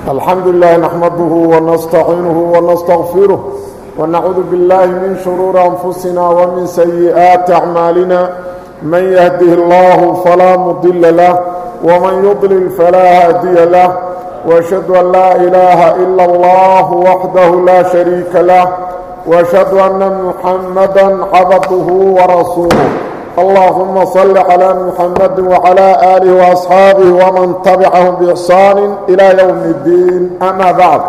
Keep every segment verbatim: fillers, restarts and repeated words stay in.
الحمد لله نحمده ونستعينه ونستغفره ونعوذ بالله من شرور أنفسنا ومن سيئات أعمالنا من يهده الله فلا مضل له ومن يضلل فلا هادي له وأشهد أن لا إله إلا الله وحده لا شريك له وأشهد أن محمدا عبده ورسوله اللهم صل على محمد وعلى آله وأصحابه ومن تبعهم بإحسان إلى يوم الدين أما بعد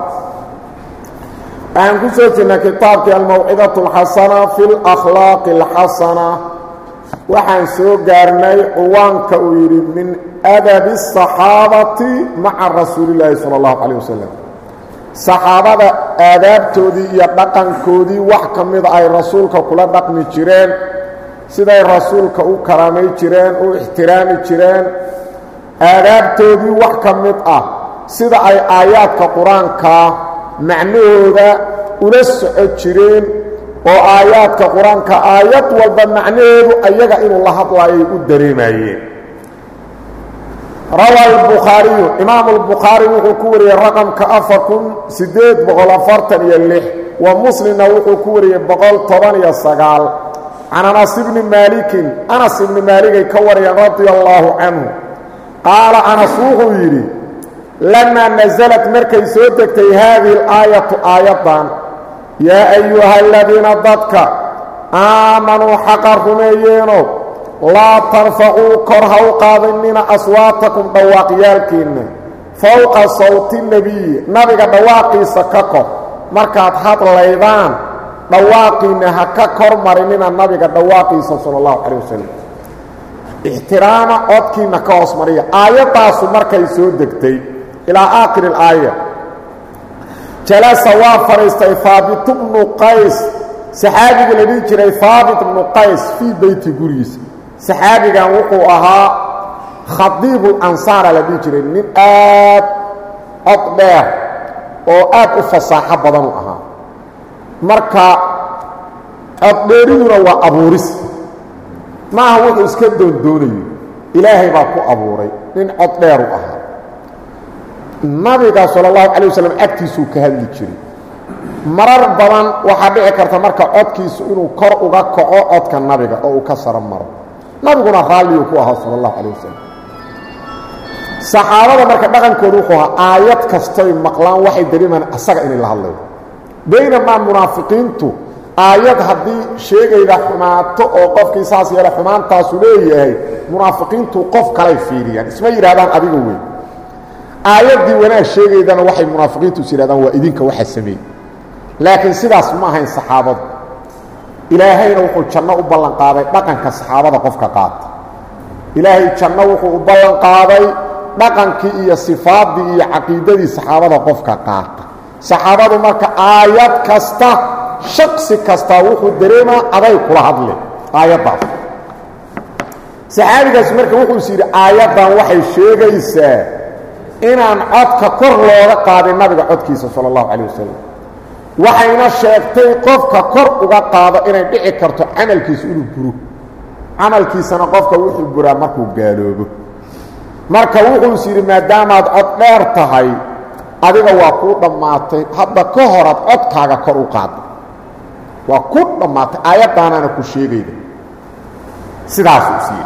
أن كسوتنا كتابك الموعظة الحسنة في الأخلاق الحسنة وحن سوغارني قوانك ويري من أدب الصحابة مع رسول الله صلى الله عليه وسلم صحابة آداب تودي يبقن كودي وحكمد أي رسولك كلا دقن جيرين siday rasuulka u karaamay jireen u ixtiraami jireen aadaabtoodii wax ka mid ah sida ay aayaadka qur-aanka macnahooda ula soco jireen oo aayaadka qur-aanka aayad walba macnaheedu ayaga inuu la hadlaayay u dareemayeen rawa albukhaariyu imaam albukhaari wuxuu ku wariyey raqamka afar kun sideed boqol afartan iyo lix wa muslimna wuxuu ku wariyey boqol toban iyo sagaal عن أنس بن مالك أنس بن مالك كوري رضي الله عنه قال أنس وغيري لما نزلت مركي سودكتي هذه الآية آيضا يا أيها الذين ضدك آمنوا حقرهم أيينو لا ترفعوا كرهوا قاضنين أصواتكم دواقيالكين فوق صوت النبي نبي دواقي سككو مركات حط الليبان dhawaaqina ha ka kor marinina nabiga dhawaaqiisa sallallahu alayhi wasallam ihtirama odkiina ka hoos mariya aayadaas markay soo degtay ila aakhir al-aaya jalasa wa faristay Thabit ibn Qais saxaabiga la dhigi jiray Thabit ibn Qais fi bayti guriis saxaabigan wuxuu ahaa khadiib al-ansar la dhigi jiray nin aad adbeer oo aad u fasaaxo badan u ahaa marka abdeeriduna waa abuuris maaha wuxuu iska doondoonayo ilaahay baa ku abuuray nin cod dheer u ahaa nabiga sallallahu alayhi wasallam agtiisuu ka hadli jiray marar badan waxaa dhici karta marka codkiisu inuu kor uga kaco codka nabiga oo uu ka saro maro nabiguna raalliyu ku ahaa sallallahu alayhi wasallam saxaabada marka dhaqankoodu wuxuu ahaa aayad kastay maqlaan waxay dareemaan asaga inay la hadlayo بينما المنافقين تو آيات هدي شيء إذا حماتو أو قف كيساس يلا حمان تاسوليه منافقين تو قف كلاي فيري يعني اسمه يرادان أبي قوي آيات دي وانا شيء إذا وحي منافقين تو سيرادان وإذنك وحي السمي لكن سيداس ما هين صحابة إلهي نوحو تشنو أبالان قاضي لكن كصحابة قف كقات إلهي تشنو أبالان قاضي لكن كي صفات دي عقيدة دي صحابة قف كقات saxaabadu marka aayad kasta shakhsi kasta wuxuu dareemaa aday kula hadle aayadaas saxaabigaas marka wuxuu siiri aayadan waxay sheegaysaa inaan codka kor looga qaadin nabiga codkiisa sallallahu alayhi wasallam waxayna sheegtay qofka kor uga qaado inay dhici karto amalkiisu inuu buro amalkiisana qofka wuxuu buraa markuu gaaloobo marka wuxuu siiri maadaama aad cod dheer tahay adiga waa ku dhamaatay hadda ka horad codkaaga kor u qaad waa ku dhamaatay aayadaana ku sheegayda sidaas u sii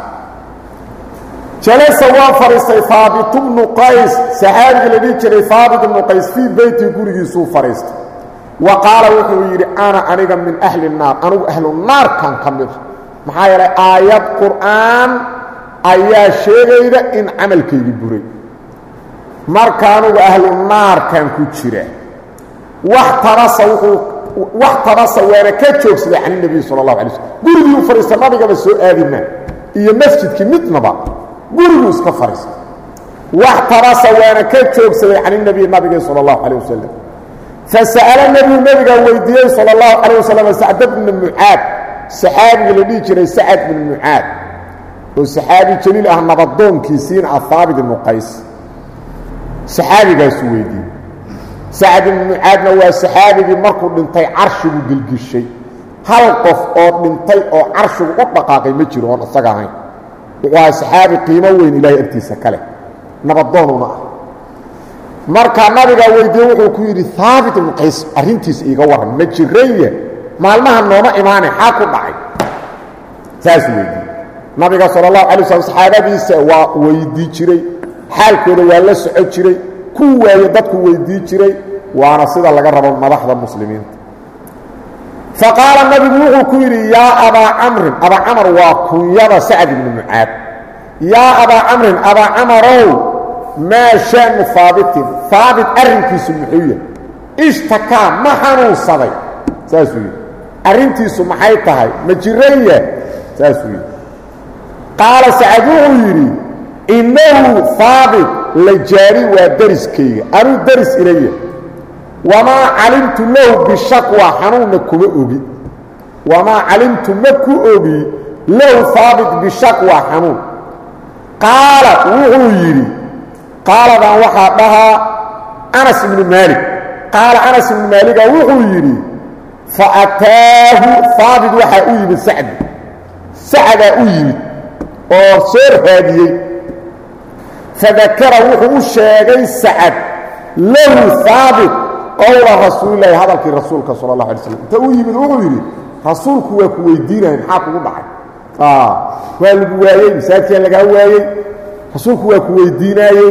jalasa wa faristay Thabit ibn Qais saxaabiga la dhigi jiray Thabit ibn Qais fi bayti gurigiisu faristay wa qaala wuxuu yiri ana aniga min ahli an-nar anu ahli an-nar kan kamid maxaa yeelay aayad qur'aan ayaa sheegayda in amalkaygi buray markaanu ahlu naar kan ku jira wax tarasa wuxuu wax tarasa weera ka joogsaday aan nabi sallallahu alayhi wasallam gurigu fariista nabiga soo aadina iyo masjidkii midnaba gurigu iska fariista wax tarasa weera ka joogsaday aan nabi nabiga sallallahu alayhi wasallam fasala nabi nabiga weydiiyay sallallahu alayhi wasallam Sa'd ibn Mu'aad saxaabi la dhigi jiray Sa'd ibn Mu'aad oo saxaabi jaliil ah nabadoonkiisiin Thabit ibn Qais saxaabigaas weydii Sa'd ibn Mu'aad waa saxaabigi markuu dhintay carshigu gilgishay hal qof oo dhintay oo carshigu u dhaqaaqay ma jiro oo asaga ahayn waa saxaabi qiimo weyn Ilaahay agtiisa kale nabadoonuna marka nabiga weydiiyey wuxuu ku yidhi haabit ibnu qays arrintiisa iiga warran ma jiraya maalmaha nooma imaanay xaa ku dhacay saas weydiiyey nabiga sala allahu alay waslm saxaabadiisa waa weydii jiray xaalkooda waa la soco jiray ku waaye dadku weydii jiray waana sida laga rabo madaxda muslimiinta faqaala nabigu wuxuu ku yidhi yaa abaa camrin abaa camar waa kunyada sacd ibnu mucaad yaa abaa camrin abaa camarow maa shaanu haabitin haabit arrinkiisu muxuu yahay ishtakaa ma xanuunsaday saasuu yidhi arrintiisu maxay tahay ma jiraya saasuu yidhi qaala sacad wuxuu yidhi innahu haabit la jaari waa deriskayga anuu deris ilaya wamaa calimtu lahu bishakwa xanuunna kuma ogi wamaa calimtu ma ku ogi lahu haabit bishakwa xanuun qaala wuxuu yidhi qaaladan waxaa dhahaa anas ibnu maalik qaala anas ibnu maaliga wuxuu yidhi faataahu haabit waxaa u yimid sacdi sacdaa u yimid oo soo raadiyey fadakara wuxuu u sheegay sacad lahu haabit qowla rasuulilahi hadalkii rasuulka sala اllah alay slam inta u yimid wuxuu yidhi rasuulku waa ku weydiinaya maxaa kugu dhacay waa lagu waayey masaajidkaa lagaa waayey rasuulku waa ku weydiinaayey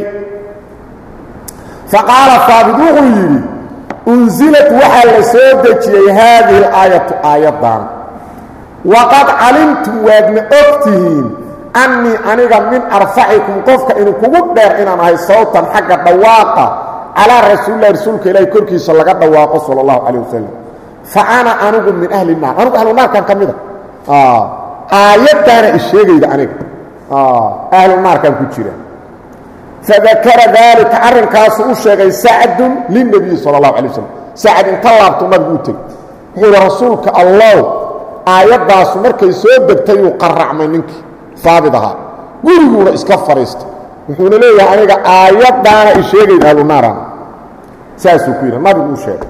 faqaala haabit wuxuu yidhi unsilad waxaa la soo dejiyey haadihi اlaayatu aayaddan waqad calimtum waadna og tihiin annii aniga min arfacikum qofka inu kugu dheer inaan ahay sawtan xagga dhawaaqa calaa rasuulilahi rasuulka ilaahi korkiisa laga dhawaaqo sala allahu calayh wasalam fa ana anigu min ahli naar anigu ahlu naarkan ka mida aayaddaana isheegayda aniga ahlu naarkan ku jira fadakara daalika arrinkaasu u sheegay sacdun lilnabiyi sala allahu alay wasalam sacad inta laabtu nabigu u tegey wuxuu yidhi rasuulka allow aayaddaasu markay soo degtayuu qaracmay ninkii haabit ahaa guriguuna iska fadhiistay wuxuuna leeyahay aniga aayaddaana isheegayda ahlu naarana saasuu ku yidhi nabigu u sheegay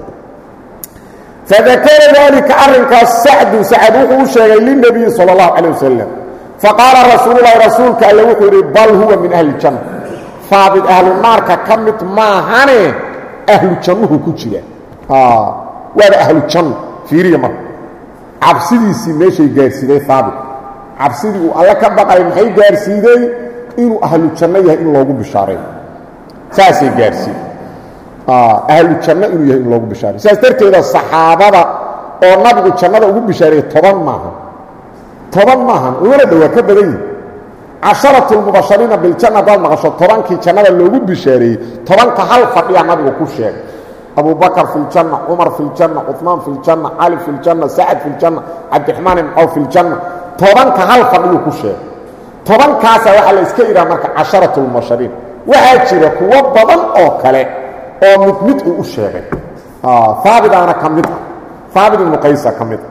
fadakara daalika arrinkaas sacdun sacad wuxuu u sheegay lilnabiyi sala allahu calayh wasalam faqaala rasuululahi rasuulka alle wuxuu yidhi bal huwa min ahli janna haabit ahlu naarka ka mid maahane ahlu jannuhu ku jira waaba ahlu janno fiiriya marka cabsidiisii meeshay gaarsiiday haabit cabsidii uu alle ka baqay maxay gaarsiiday inuu ahlu janno yahay in loogu bishaareeyo saasay gaarsiiday ahlu janno inuu yahay in loogu bishaareeyo saas darteeda saxaabada oo nabigu jannada ugu bishaareeyey toban maahan toban maahan umana dhowaa ka badan yihi casharatu lmubashariina biljanna haddaad maqasho tobankii jannada loogu bishaareeyey tobanka hal fadhiyaa nabigu ku sheegay abubakr fi ljanna cumar fi ljanna cuثmaan fi ljanna cali fi ljanna sacad fi ljanna cabdiraxmaan ibn cawf fi ljanna tobanka hal fadhiyuu ku sheegay tobankaasa waxaa la iska idhaha marka casharatu lmubashariin waxaa jira kuwo badan oo kale oo mid mid uu u sheegay haabitaana ka mid ah haabit ibnu qaysa ka mid ah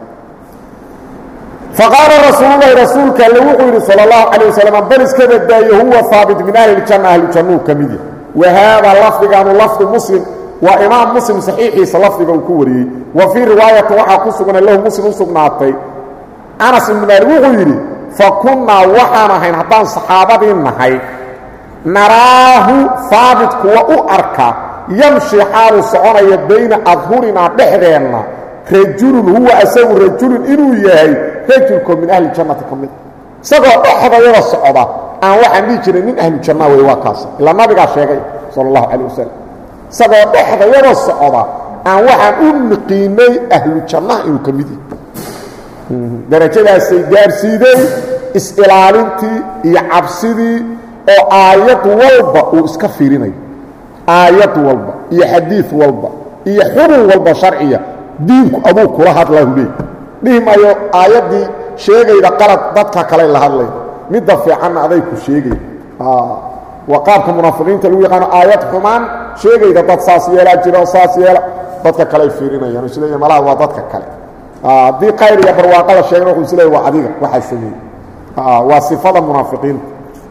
faqaala rasuululahi rasuulka alle wuxuu yidhi sala allahu calayh wasalam bal iska badaayo huwa haabit min ahli ljanna ahlu jannuu ka mid yahay wa haadaa lafdigaanu lafdu muslim waa imaam muslim saxiixiisa lafdiga uu ku wariyey wa fii riwaayatin waxaa ku sugnay lahu muslim u sugnaatay anas ibnu maalik wuxuu yidhi fa kunnaa waxaan ahayn haddaan saxaabadii nahay naraahu haabit kuwa u arka yamshi xaaluu soconaya bayna adhurinaa dhexdeenna rajulun huwa asagu rajulun inuu yahay rajulkoo min ahli jannati ka mid isagoo dhexdayada socda aan waxaan dhihi jiray nin ahlu janna wey waa kaas ilaa nabigaa sheegay sala allahu calayh wasalam isagoo dhexdayada socda aan waxaan u niqiinay ahlu jannaha inuu ka mid yahay darajadaasay gaarsiideen is-ilaalintii iyo cabsidii oo aayad walba uu iska fiirinayo aayad walba iyo xadiid walba iyo xubun walba sharciya diinku aduu kula hadlahu leey dhihi maayo aayaddii sheegayda qalad dadka kale la hadlay midda fiicanna aday ku sheegay waa qaabka munaafiqiinta lagu yaqaano aayad xumaan sheegayda dad saas yeelaa jiro saas yeela dadka kale fiirinayaan isleeyahay malaha waa dadka kale haddii khayr iyo barwaaqo la sheegana wuxuu isleeyahay waa adiga waxaa sameeyey waa sifada munaafiqiinta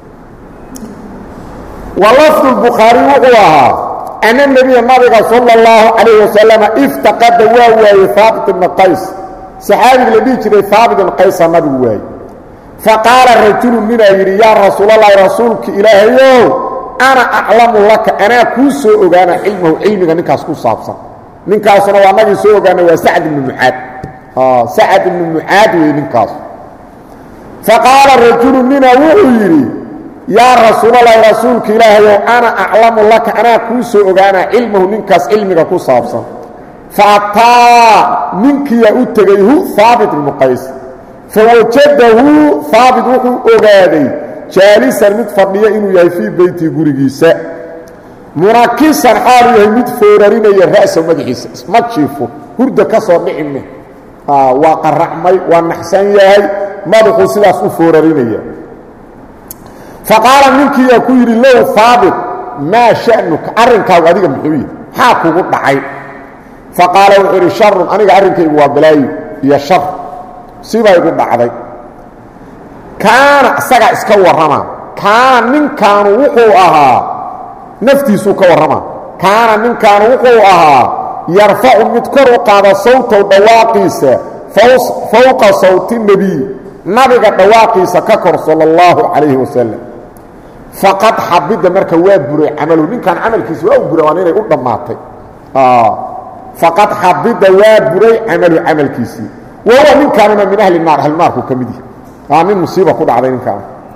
walafdu lbukhaari wuxuu ahaa ana nebiya nabiga sala allahu calayh wasalama iftaqada waa waayey haabit ibna qays saxaabiga la dhihi jiray haabit ibna qaysa nabigu waayey faqaala rajulu ninaa yidhi yaa rasuulalahi rasuulka ilaahayow ana a'lamu laka ana ku soo ogaana ilmuhu ilmiga ninkaas ku saabsan ninkaasna waa nagi soo ogaana waa Sa'd ibn Mu'aad ah Sa'd ibn Mu'aad way ninkaas faqala rajul min awiri ya rasuulallah rasuulka ilaahay ana a'lamu laka ana ku soo ogaana ilmuhu ninkaas ilmiga ku saabsan faata minki ya utagayhu Thabit ibn Qais fawajadahu Thabit wuxuu ogaaday jaalisan mid fadhiya inuu yahay fi beyti gurigiisa murakisan xaal yahay mid foorarinaya raasa madaxiisa isma jiifo hurda ka soo dhicin ah waa qaracmay waa naxsan yahay madaxu sidaas u foorarinaya faqala minki ya ku yiri law Thabit ma sha'nuka arinkaagu adiga muxuu yahay ha kugu dhacay faqala wa shar aniga arinkaygu waa balaayi iyo shar sibay ugu dhacday kaana asaga iska warrama kaana ninkaan wuxuu ahaa naftiisu ka warrama kaana ninkaan wuxuu ahaa yarfa'u mid kor u qaada sawta dhawaaqiisa fawqa sawti nabi nabiga dhawaaqiisa ka kor sallallahu alayhi wasallam faqad habida marka waa buray amalu ninkaan amalkiisa waa buray waa inay u dhamaatay ah faqad habida waa buray amalu amalkiisa waa ninkaan min ahli naar hal naarku kamidi آمين مصيبة كل عدين كان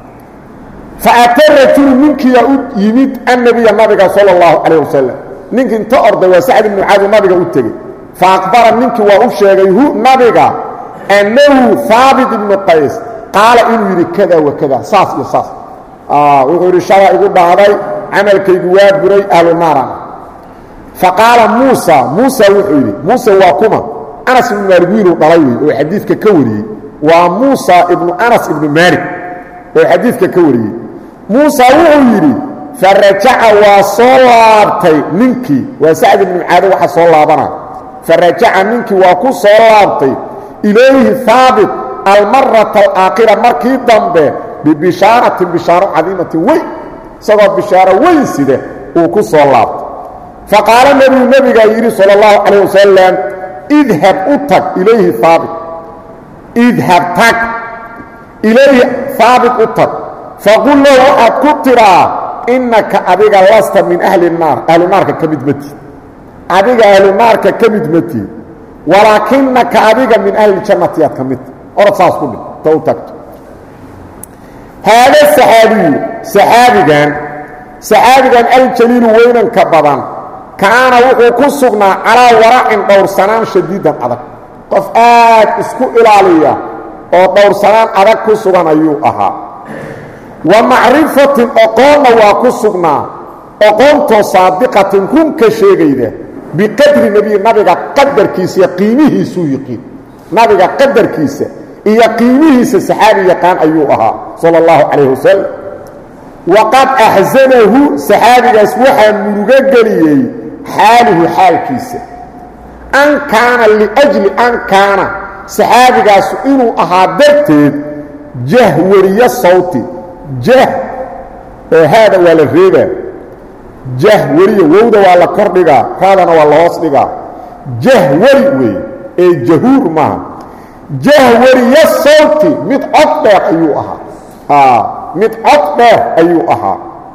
فأترت منك يا يمد النبي النبي صلى الله عليه وسلم منك انت أرض وسعد بن معاذ النبي أتجي فأخبر منك وأشيغيه النبي أنه ثابت بن قيس قال إنه يري كذا وكذا صاص يصاص آه ويقول الشرع يقول بعضي عمل كيجواب بري أهل النار فقال موسى موسى وحيري موسى واكما أنس بن مالك وطليوي وحديثك كوري وموسى ابن أنس ابن مالك وحديثك كوري موسى وحيري فرجع وصلابتي منك وسعد بن معاذ وحصلابنا فرجع منك وكو صلابتي إليه ثابت المرة الآخرة مركي ضمبه ببشارة بشارة عظيمة وي سبب بشارة وي سيده وكو صلابت فقال النبي النبي غيري صلى الله عليه وسلم اذهب اتك إليه ثابت اذهب تك إليه ثابت اتك فقل له أكترى إنك أبيك لست من أهل النار أهل النار كمدمتي أبيك أهل النار كمدمتي ولكنك أبيك من أهل الجنة يتكمت أرصاص كله توتكت هذا السحابي سحابي كان سحابي كان الجليل وين كبضان كان وقو كسغنا على وراء دور سنان شديدا أدك قفآت اسكو إلالية أو دور سنان أدك كسغنا أيو أها ومعرفة أقوم وكسغنا أقومت صادقة كن كشيغيدة بقدر النبي النبي قدر كيس يقينه سويقين نبي قدر كيس يقينه سحابي يقان أيو أها صلى الله عليه وسلم وقد أحزنه سحابي أسوحا مرغقليه حاله حال كيسة أن كان لأجل أن كان سحابي أسوئنه أهادرته جهوري الصوت جه هذا ولا الريبة جهوري وودا ولا كردقا هذا ولا وصدقا جهوري اي جهور ما جهوري الصوت متعطر أيوها آه متعطر أيوها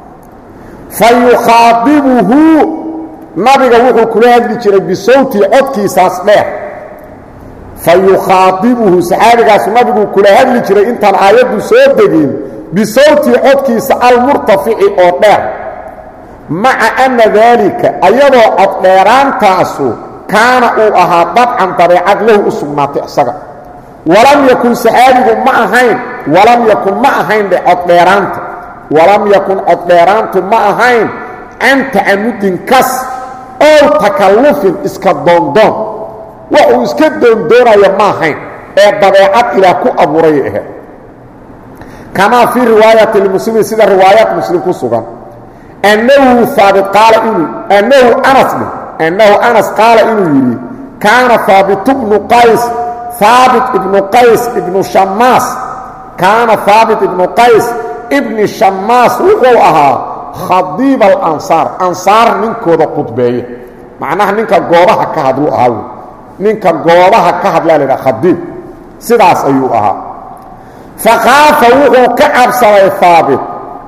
فيخاطبه nabiga wuxuu kula hadli jiray bisawti codkiisaas dheer fayukhatibuhu saxaabigaas nabigu kula hadli jiray intaan aayadu soo degin bisawti codkiisa almurtafici oo dheer maca anna dalika ayadoo cod dheeraantaasu kaana uu ahaa dabcan dabeecad lahu u sugnaatay isaga walam yakun saxaabigu ma ahayn walam yakun ma ahayn cod dheeraanta walam yakun cod dheeraantu ma ahayn an ta'amudin kas أو تكلف اسكا دوندون وهو اسكا دوندون يا ماهين الضبيعات إلى كو أبوريه كما في رواية المسلمين سيدة روايات مسلم كسوغان أنه ثابت قال إنه أنه أنس أنه أنس قال إنه كان ثابت ابن قيس ثابت ابن قيس ابن شماس كان ثابت ابن قيس ابن شماس وقوعها خضيب الأنصار أنصار منكو ذا قطبية معناها منك قوبها كهدو أهو منك قوبها كهد لا لنا خضيب سداس أيوها فخاف وقو كعب سوى ثابت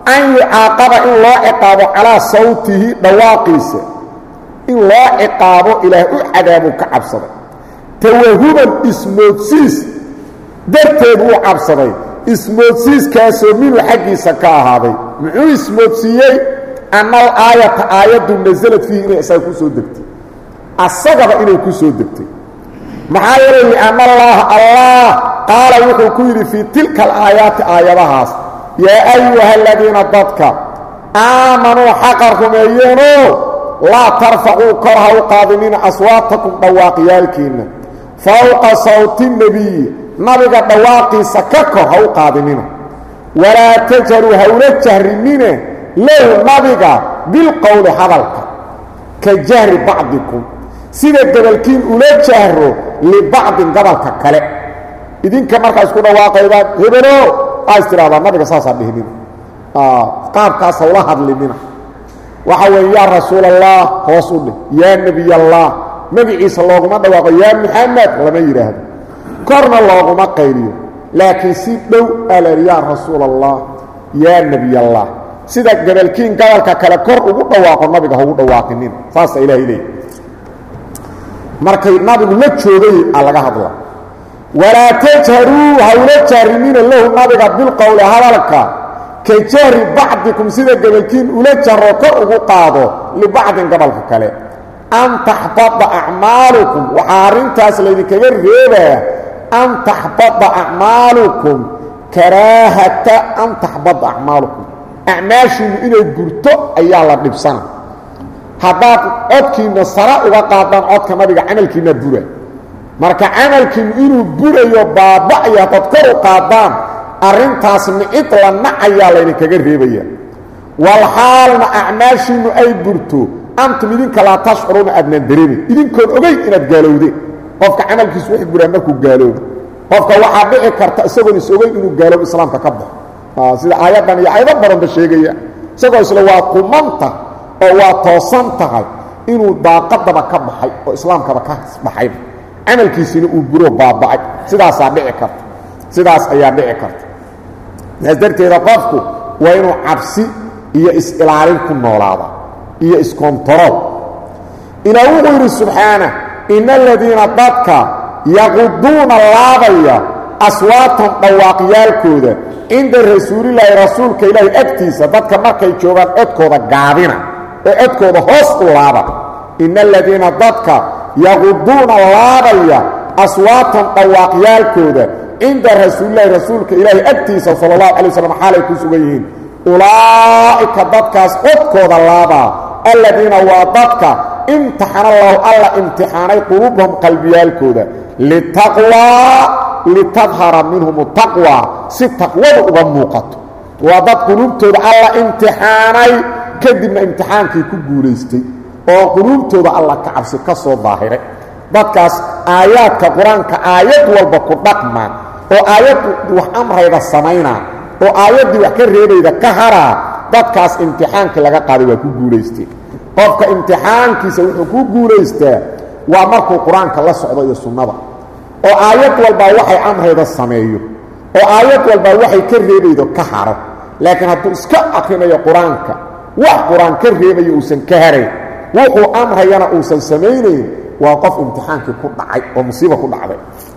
an yucaaqaba in loo ciqaabo calaa sawtihi dhawaaqiisa in loo ciqaabo ilaah u cadaabuu ka cabsaday tawahuban ismoodsiis darteed uu cabsaday ismoodsiiskaasoo minhu xaggiisa ka ahaaday muxuu ismoodsiiyey anna al aayata aayaddu nasalad fiihi inay isaga ku soo degtay asagaba inay ku soo degtay maxaa yeelay lianna allaaha allah qaala wuxuu ku yidhi fii tilka alaayaati aayadahaas yaa ayuha aladiina dadka aamanuu xaqa rumeeyeenoo laa tarfacuu kor ha u qaadinina aswaatakum dhawaaqyaalkiinna fawqa sawti nebiyi nabiga dhawaaqiisa ka kor ha u qaadinina walaa tajharuu hawla jahrinine lahu nabiga bilqowli hadalka ka jahri bacdikum sida gabalkiin ula jahro libacdin gabalka kale idinka markaa isku dhawaaqaydaan hebelo aa is tidhahdaa nabiga saasaa dhihnina qaabkaas hawla hadlinina waxa weeye yaa rasuul allah hoos u dheh yaa nebiy allah magiciisa looguma dhawaaqo yaa muxamed lama yidhaahdo korna looguma qayliyo laakiin si dhow alal yaa rasuul allah yaa nebiy allah sida gabalkiin gabalka kale kor ugu dhawaaqo nabiga haugu dhawaaqinina saasa ilaahay leeyahy markay nabigu la joogay aa laga hadla walaa tajharuu hawla jahrinina lahu nabiga bilqowli hadalka ka jahri bacdikum sida gabalkiin ula jaro kor ugu qaado libacdin gabalka kale an taxbada acmaalukum waxaa arrintaas laydinkaga reebaa an taxbada acmaalukum karaahata an taxbada acmaalukum acmaashiinnu inay burto ayaa la dhibsana haddaad codkiinna sara uga qaadaan codka nabiga camalkiinna bura marka camalkiinnu inuu burayo baaba'yo haddaad kor u qaadaan arrintaas nicid la nacayaa laydinkaga reebaya walxaalna acmaashiinnu ay burto antum idinka laa tashcuruuna aadnaan dareemin idinkoon ogeyn inaad gaalowdeen qofka camalkiisu wix buraa markuu gaaloobo qofka waxaa dhici karta isagoon is ogeyn inuu gaaloobo islaamka ka baxo sida aayaddan iyo aayado badanba sheegaya isagoo isle waa qumanta oo waa toosan tahay inuu daaqadaba ka baxay oo islaamkaba ka baxayba camalkiisina uu buro baaba'ay sidaasaa dhici karta sidaas ayaa dhici karta saas darteeda qofku waa inuu cabsi iyo is-ilaalin ku noolaada iyo iskontarool ilaah wuxuu yidhi subxaana ina aladiina dadka yaquduuna laabaya aswaatan dhawaaqyaalkooda cinda rasuulilaahi rasuulka ilaahi agtiisa dadka markay joogaan codkooda gaabina oo codkooda hoos u laaba ina aladiina dadka yaquduuna laabaya aswaatan dhawaaqyaalkooda cinda rasuulilahi rasuulka ilaahi agtiisa sala allahu alay waslam xaalay ku sugan yihiin ulaa'ika dadkaas codkooda laabaa aladiina waa dadka imtixana allahu alla imtixaanay quluubahum qalbiyaalkooda litaqwaa litadhara minhum taqwa si taqwada uga muuqato waa dad quluubtooda alla imtixaanay kadibna imtixaankii ku guulaystay oo quluubtooda alla ka cabsi ka soo daahiray dadkaas aayaadka qur-aanka aayad walba ku dhaqma oo aayaddu wax amrayda samaynaa oo aayaddii wax ka reebayda ka haraa dadkaas imtixaankii laga qaaday waa ku guulaystay qofka imtixaankiisa wuxuu ku guulaystaa waa markuu qur-aanka la socdo iyo sunnada oo aayad walbaa waxay amrayda sameeyo oo aayad walbaa waxay ka reebaydo ka haro laakiin hadduu iska akrinayo qur-aanka wax qur-aan ka reebayo uusan ka harayn wuxuu amrayana uusan samaynayn waa qof imtixaankii ku dhacay oo musiiba ku dhacday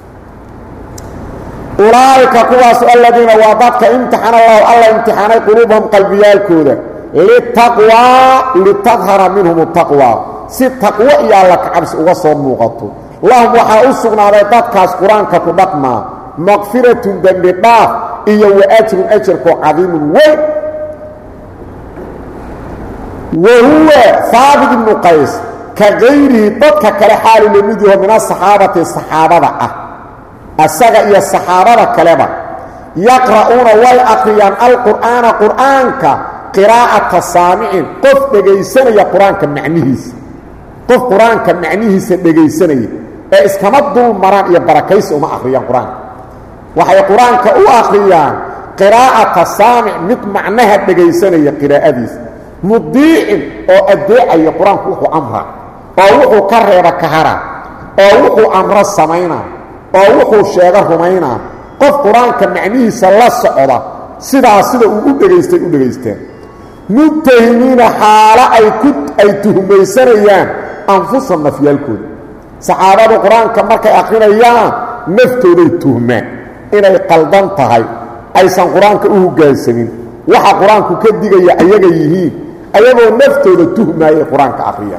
ulaa'ika kuwaas aladiina waa dadka imtixana allahu alla imtixaanay quluubahum qalbiyaalkooda litaqwaa litadhara minhum taqwa si taqwo iyo alla ka cabsi uga soo muuqato lahum waxaa u sugnaaday dadkaas qur-aanka ku dhaqmaa maqfiratun dembi dhaaf iyo wa ajrun ajarkoo cadiimun weyn wa huwa haabit ibnu qays ka gayrihi dadka kale xaalu la mid yaho min asaxaabati saxaabada ah asaga iyo saxaabada kaleba yaqra'uuna way aqriyaan alqur'aana qur'aanka qiraa'ata saamicin qof dhegaysanaya qur-aanka macnihiisa qof qur-aanka macnihiisa dhegaysanaya ee iskama dul maraan iyo barakaysi uma akhriyaan qur-aanka waxay qur-aanka u akhriyaan qiraa'ata saamic mid macnaha dhegaysanaya qiraa'adiisa mudiicin oo addeecaya qur-aanku wuxuu amraa oo wuxuu ka reeba ka haraa oo wuxuu amro samaynaa oo wuxuu sheego rumaynaa qof qur-aanka macnihiisa la socda sidaa sida uu u dhegaystay u dhegaysteen mutahimiina xaalo ay ku ay tuhmaysanayaan anfusahum nafyaalkooda saxaabadu qur-aanka markay akrinayaan naftooday tuhmaan inay qaldan tahay aysan qur-aanka u hoggaansamin waxa qur-aanku ka digaya ayaga yihiin ayagoo naftooda tuhmaayay qur-aanka akriya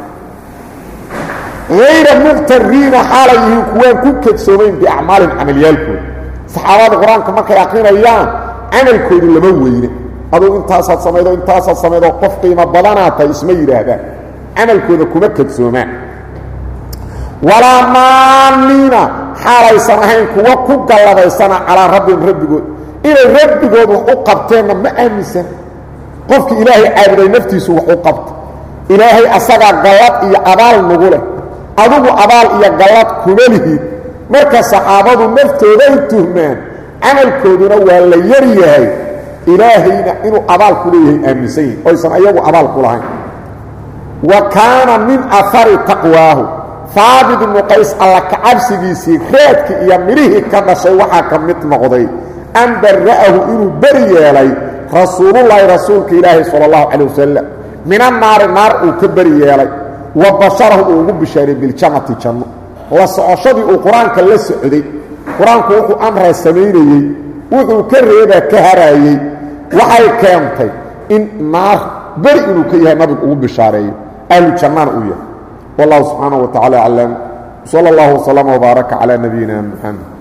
hayra muqtariina xaalay yihiin kuwaan ku kadsoomayn biacmaalin camalyaalkooda saxaabada qur-aanka markay akrinayaan camalkoodu lama weyne aduu intaasaad samaydo intaasaad samaydo qof qiimo badanaa tahay isma yidhaahdaan camalkooda kuma kadsoomaan walaa maaniina xaalaysan ahayn kuwa ku galladaysana calaa rabbihim rabbigood inay rabbigood wax u qabteenna ma aaminsan qofkii ilaahay caabuday naftiisu wax u qabta ilaahay asagaa gallad iyo abaal nagu leh adugu abaal iyo gallad kuma lihid marka saxaabadu naftooday tuhmaan camalkooduna waa la yar yahay ilaahayna inuu abaal ku leeyahay aaminsan yihin oysan ayagu abaal ku lahayn wa kaana min ahari taqwaahu haabit ibnu qays alla kacabsigiisii raadkii iyo midhihii ka dhashay waxaa ka mid noqday an bara'ahu inuu beri yeelay rasuulullaahi rasuulka ilaahi sala allahu calayh wasalam min annaari naar uu ka beri yeelay wa basharahu uu ugu bishaaray biljannati janno la socoshadii uu qur-aanka la socday qur-aanku wuxuu amraa samaynayey wuxuu ka reebaa ka haraayey waxay keentay in naar beri inuu ka yahay nabigu ugu bishaareeyo ahlu jannana uu yahay wallahu subxaanaه wa tacala aclam sala اllahu wslama wbaaraka calى nabiyina muxamed